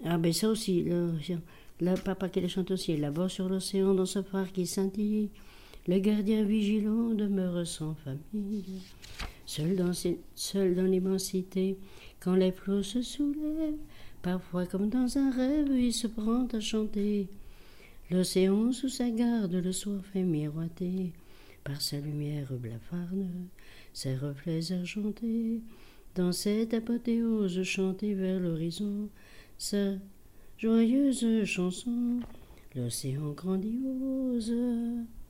Ah ben ça aussi, le papa qui le chante aussi. Là-bas sur l'océan, dans ce phare qui scintille, le gardien vigilant demeure sans famille. Seul dans l'immensité, quand les flots se soulèvent, parfois comme dans un rêve, il se prend à chanter. L'océan sous sa garde le soir fait miroiter, par sa lumière blafarde, ses reflets argentés. Dans cette apothéose chantée vers l'horizon, sa joyeuse chanson, l'océan grandiose.